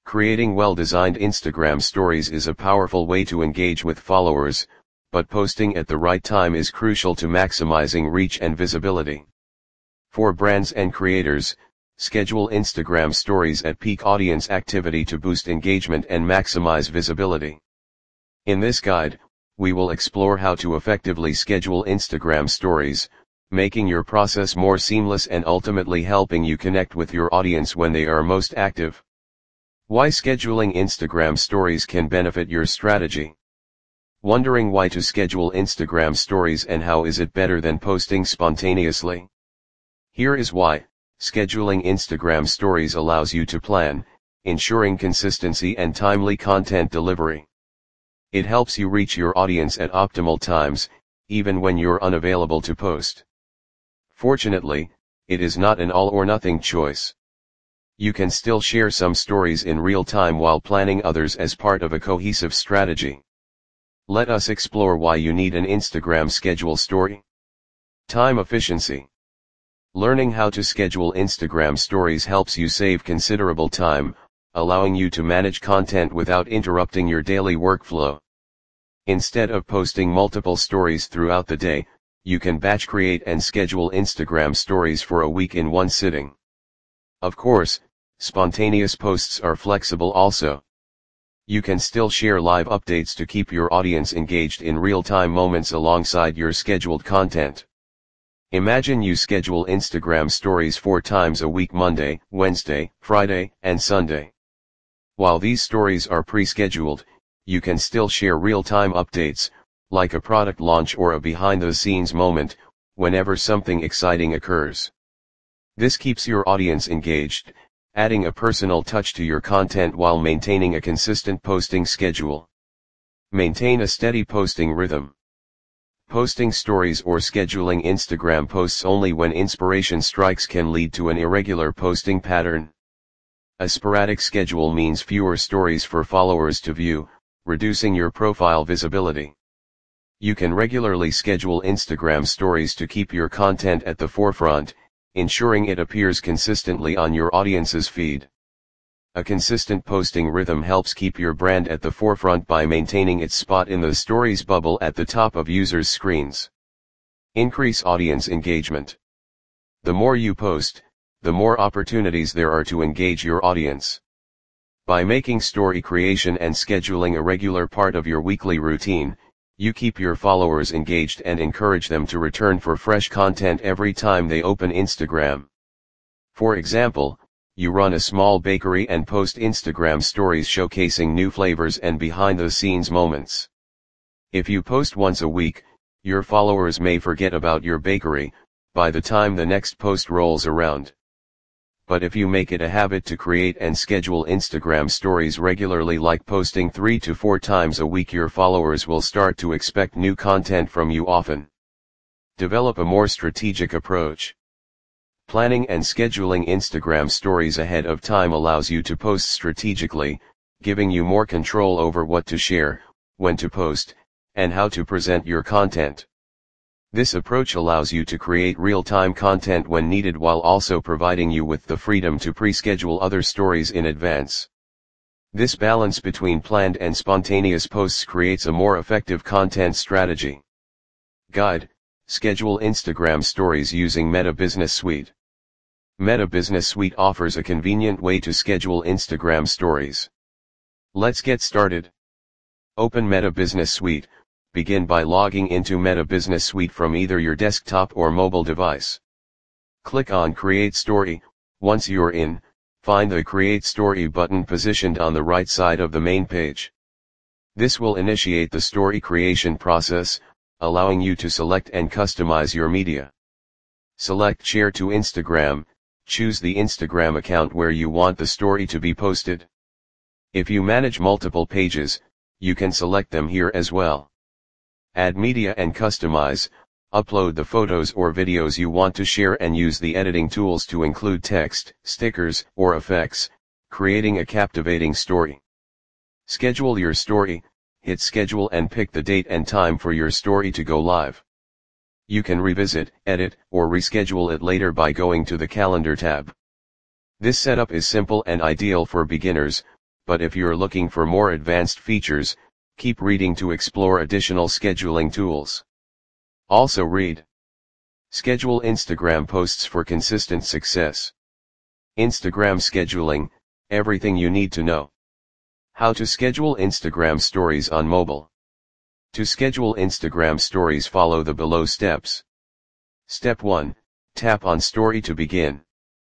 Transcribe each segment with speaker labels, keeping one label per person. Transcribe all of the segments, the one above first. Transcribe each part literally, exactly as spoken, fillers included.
Speaker 1: Creating well-designed Instagram stories is a powerful way to engage with followers, but posting at the right time is crucial to maximizing reach and visibility. For brands and creators, schedule Instagram stories at peak audience activity to boost engagement and maximize visibility. In this guide, we will explore how to effectively schedule Instagram stories, making your process more seamless and ultimately helping you connect with your audience when they are most active. Why scheduling Instagram stories can benefit your strategy. Wondering why to schedule Instagram stories and how is it better than posting spontaneously? Here is why. Scheduling Instagram stories allows you to plan, ensuring consistency and timely content delivery. It helps you reach your audience at optimal times, even when you're unavailable to post. Fortunately, it is not an all-or-nothing choice. You can still share some stories in real time while planning others as part of a cohesive strategy. Let us explore why you need an Instagram schedule story. Time efficiency. Learning how to schedule Instagram stories helps you save considerable time, allowing you to manage content without interrupting your daily workflow. Instead of posting multiple stories throughout the day, you can batch create and schedule Instagram stories for a week in one sitting. Of course, spontaneous posts are flexible also. You can still share live updates to keep your audience engaged in real-time moments alongside your scheduled content. Imagine you schedule Instagram stories four times a week: Monday, Wednesday, Friday, and Sunday. While these stories are pre-scheduled, you can still share real-time updates, like a product launch or a behind-the-scenes moment, whenever something exciting occurs. This keeps your audience engaged, adding a personal touch to your content while maintaining a consistent posting schedule. Maintain a steady posting rhythm. Posting stories or scheduling Instagram posts only when inspiration strikes can lead to an irregular posting pattern. A sporadic schedule means fewer stories for followers to view, reducing your profile visibility. You can regularly schedule Instagram stories to keep your content at the forefront, ensuring it appears consistently on your audience's feed. A consistent posting rhythm helps keep your brand at the forefront by maintaining its spot in the stories bubble at the top of users' screens. Increase audience engagement. The more you post, the more opportunities there are to engage your audience. By making story creation and scheduling a regular part of your weekly routine, you keep your followers engaged and encourage them to return for fresh content every time they open Instagram. For example, you run a small bakery and post Instagram stories showcasing new flavors and behind-the-scenes moments. If you post once a week, your followers may forget about your bakery by the time the next post rolls around. But if you make it a habit to create and schedule Instagram stories regularly, like posting three to four times a week, your followers will start to expect new content from you often. Develop a more strategic approach. Planning and scheduling Instagram stories ahead of time allows you to post strategically, giving you more control over what to share, when to post, and how to present your content. This approach allows you to create real-time content when needed while also providing you with the freedom to pre-schedule other stories in advance. This balance between planned and spontaneous posts creates a more effective content strategy. Guide: Schedule Instagram stories using Meta Business Suite. Meta Business Suite offers a convenient way to schedule Instagram stories. Let's get started. Open Meta Business Suite. Begin by logging into Meta Business Suite from either your desktop or mobile device. Click on Create Story. Once you're in, find the Create Story button positioned on the right side of the main page. This will initiate the story creation process, allowing you to select and customize your media. Select Share to Instagram. Choose the Instagram account where you want the story to be posted. If you manage multiple pages, you can select them here as well. Add media and customize. Upload the photos or videos you want to share and use the editing tools to include text, stickers, or effects, creating a captivating story. Schedule your story. Hit schedule and pick the date and time for your story to go live. You can revisit, edit, or reschedule it later by going to the Calendar tab. This setup is simple and ideal for beginners, but if you're looking for more advanced features, keep reading to explore additional scheduling tools. Also read. Schedule Instagram posts for consistent success. Instagram scheduling, everything you need to know. How to schedule Instagram stories on mobile. To schedule Instagram stories, follow the below steps. Step one, tap on Story to begin.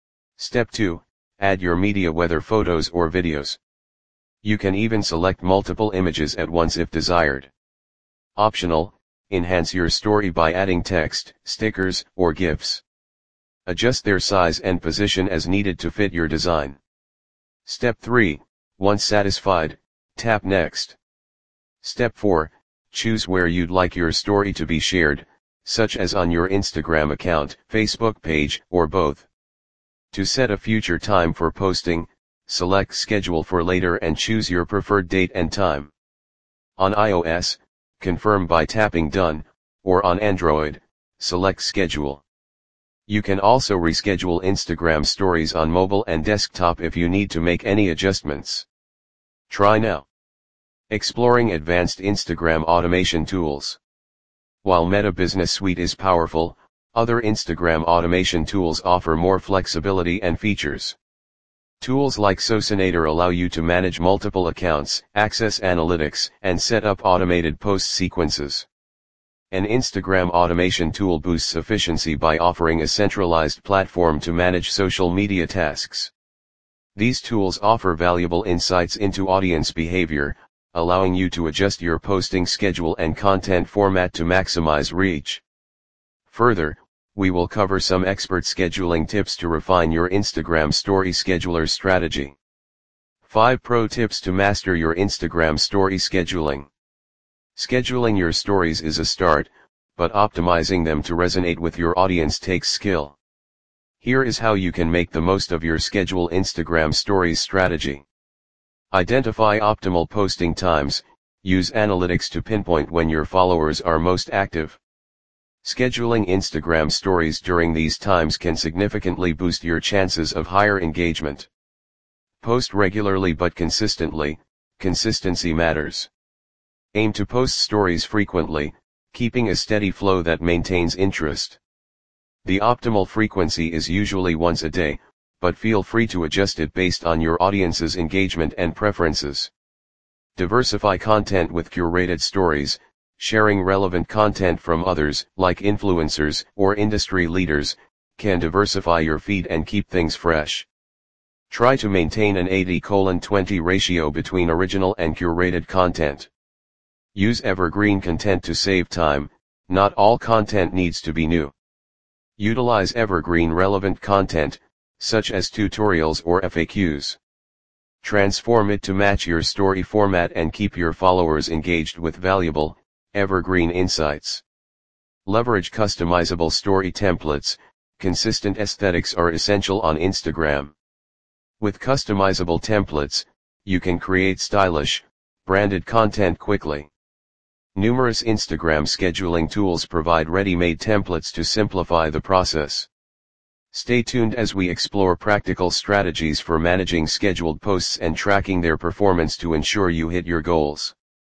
Speaker 1: Step two, add your media, whether photos or videos. You can even select multiple images at once if desired. Optional, enhance your story by adding text, stickers, or GIFs. Adjust their size and position as needed to fit your design. Step three, once satisfied, tap Next. Step four, choose where you'd like your story to be shared, such as on your Instagram account, Facebook page, or both. To set a future time for posting, select Schedule for later and choose your preferred date and time. On iOS, confirm by tapping Done, or on Android, select Schedule. You can also reschedule Instagram stories on mobile and desktop if you need to make any adjustments. Try now. Exploring advanced Instagram automation tools. While Meta Business Suite is powerful, other Instagram automation tools offer more flexibility and features. Tools like Socinator allow you to manage multiple accounts, access analytics, and set up automated post sequences. An Instagram automation tool boosts efficiency by offering a centralized platform to manage social media tasks. These tools offer valuable insights into audience behavior, allowing you to adjust your posting schedule and content format to maximize reach. Further, we will cover some expert scheduling tips to refine your Instagram story scheduler strategy. five Pro Tips to Master Your Instagram Story Scheduling. Scheduling your stories is a start, but optimizing them to resonate with your audience takes skill. Here is how you can make the most of your schedule Instagram stories strategy. Identify optimal posting times. Use analytics to pinpoint when your followers are most active. Scheduling Instagram stories during these times can significantly boost your chances of higher engagement. Post regularly but consistently. Consistency matters. Aim to post stories frequently, keeping a steady flow that maintains interest. The optimal frequency is usually once a day, but feel free to adjust it based on your audience's engagement and preferences. Diversify content with curated stories. Sharing relevant content from others, like influencers or industry leaders, can diversify your feed and keep things fresh. Try to maintain an eighty to twenty ratio between original and curated content. Use evergreen content to save time. Not all content needs to be new. Utilize evergreen relevant content, such as tutorials or F A Qs. Transform it to match your story format and keep your followers engaged with valuable, evergreen insights. Leverage customizable story templates. Consistent aesthetics are essential on Instagram. With customizable templates, you can create stylish, branded content quickly. Numerous Instagram scheduling tools provide ready-made templates to simplify the process. Stay tuned as we explore practical strategies for managing scheduled posts and tracking their performance to ensure you hit your goals.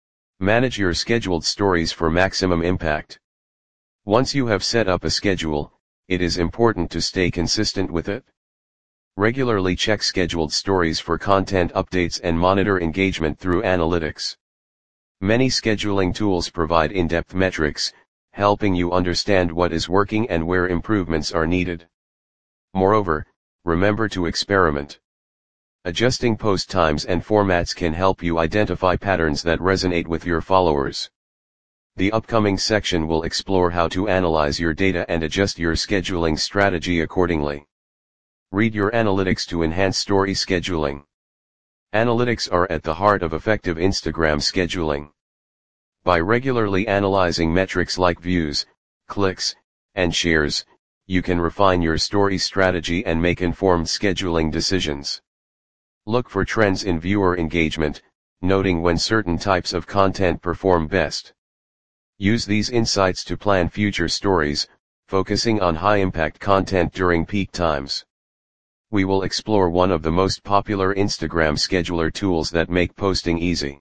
Speaker 1: Manage your scheduled stories for maximum impact. Once you have set up a schedule, it is important to stay consistent with it. Regularly check scheduled stories for content updates and monitor engagement through analytics. Many scheduling tools provide in-depth metrics, helping you understand what is working and where improvements are needed. Moreover, remember to experiment. Adjusting post times and formats can help you identify patterns that resonate with your followers. The upcoming section will explore how to analyze your data and adjust your scheduling strategy accordingly. Read your analytics to enhance story scheduling. Analytics are at the heart of effective Instagram scheduling. By regularly analyzing metrics like views, clicks, and shares, you can refine your story strategy and make informed scheduling decisions. Look for trends in viewer engagement, noting when certain types of content perform best. Use these insights to plan future stories, focusing on high-impact content during peak times. We will explore one of the most popular Instagram scheduler tools that make posting easy.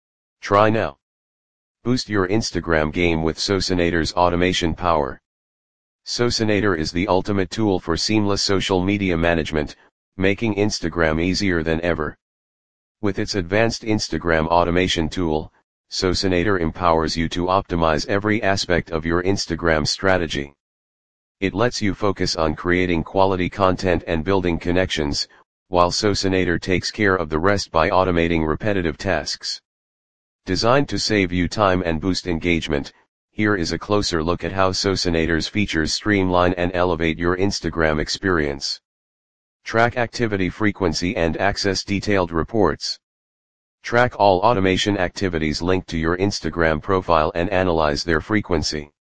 Speaker 1: Try now. Boost your Instagram game with Socinator's automation power. Socinator is the ultimate tool for seamless social media management, making Instagram easier than ever. With its advanced Instagram automation tool, Socinator empowers you to optimize every aspect of your Instagram strategy. It lets you focus on creating quality content and building connections, while Socinator takes care of the rest by automating repetitive tasks. Designed to save you time and boost engagement, here is a closer look at how Socinator's features streamline and elevate your Instagram experience. Track activity frequency and access detailed reports. Track all automation activities linked to your Instagram profile and analyze their frequency.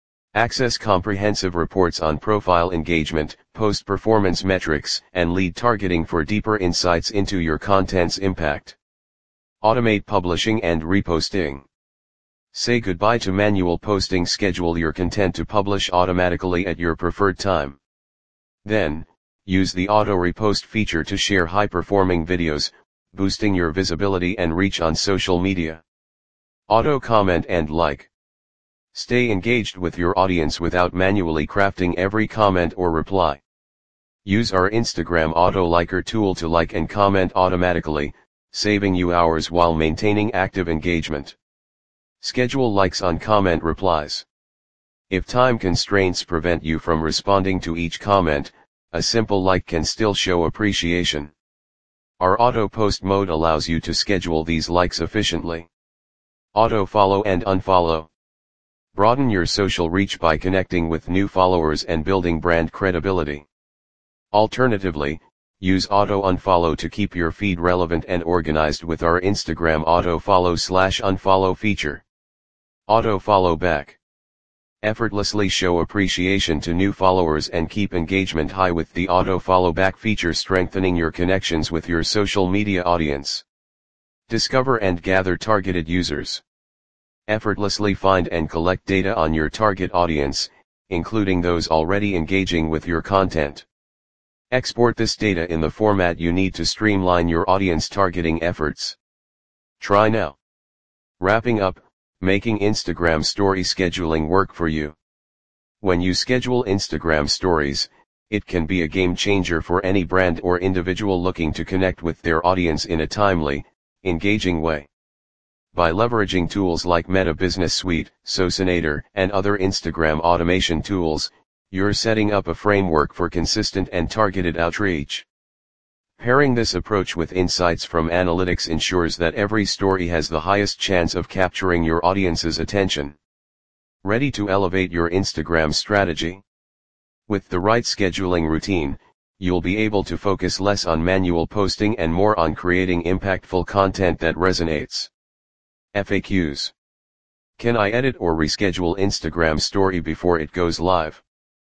Speaker 1: Access comprehensive reports on profile engagement, post performance metrics, and lead targeting for deeper insights into your content's impact. Automate publishing and reposting. Say goodbye to manual posting. Schedule your content to publish automatically at your preferred time. Then, use the auto repost feature to share high-performing videos, boosting your visibility and reach on social media. Auto comment and like. Stay engaged with your audience without manually crafting every comment or reply. Use our Instagram Auto Liker tool to like and comment automatically, saving you hours while maintaining active engagement. Schedule likes on comment replies. If time constraints prevent you from responding to each comment, a simple like can still show appreciation. Our auto post mode allows you to schedule these likes efficiently. Auto follow and unfollow. Broaden your social reach by connecting with new followers and building brand credibility. Alternatively, use auto unfollow to keep your feed relevant and organized with our Instagram auto follow slash unfollow feature. Auto follow back. Effortlessly show appreciation to new followers and keep engagement high with the auto follow back feature, strengthening your connections with your social media audience. Discover and gather targeted users. Effortlessly find and collect data on your target audience, including those already engaging with your content. Export this data in the format you need to streamline your audience targeting efforts. Try now. Wrapping up, making Instagram story scheduling work for you. When you schedule Instagram stories, it can be a game changer for any brand or individual looking to connect with their audience in a timely, engaging way. By leveraging tools like Meta Business Suite, Socinator, and other Instagram automation tools, you're setting up a framework for consistent and targeted outreach. Pairing this approach with insights from analytics ensures that every story has the highest chance of capturing your audience's attention. Ready to elevate your Instagram strategy? With the right scheduling routine, you'll be able to focus less on manual posting and more on creating impactful content that resonates. F A Qs. Can I edit or reschedule Instagram story before it goes live?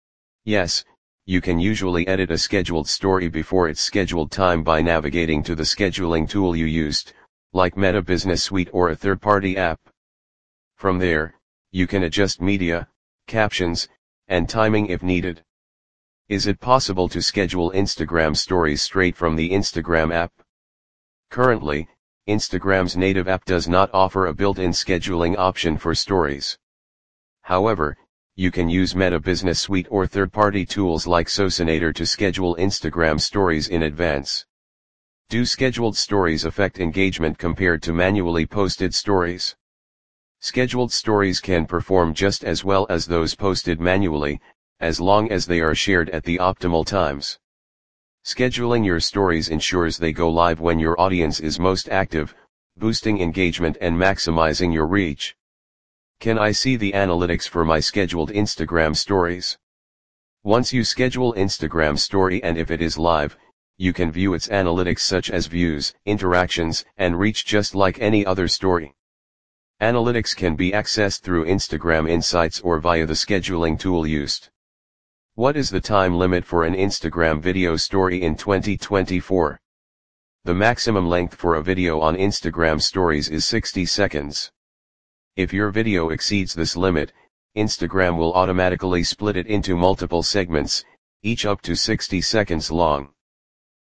Speaker 1: Yes, you can usually edit a scheduled story before its scheduled time by navigating to the scheduling tool you used, like Meta Business Suite or a third-party app. From there, you can adjust media, captions, and timing if needed. Is it possible to schedule Instagram stories straight from the Instagram app? Currently, Instagram's native app does not offer a built-in scheduling option for stories. However, you can use Meta Business Suite or third-party tools like Socinator to schedule Instagram stories in advance. Do scheduled stories affect engagement compared to manually posted stories? Scheduled stories can perform just as well as those posted manually, as long as they are shared at the optimal times. Scheduling your stories ensures they go live when your audience is most active, boosting engagement and maximizing your reach. Can I see the analytics for my scheduled Instagram stories? Once you schedule Instagram story and if it is live, you can view its analytics such as views, interactions, and reach just like any other story. Analytics can be accessed through Instagram Insights or via the scheduling tool used. What is the time limit for an Instagram video story in twenty twenty-four? The maximum length for a video on Instagram stories is sixty seconds. If your video exceeds this limit, Instagram will automatically split it into multiple segments, each up to sixty seconds long.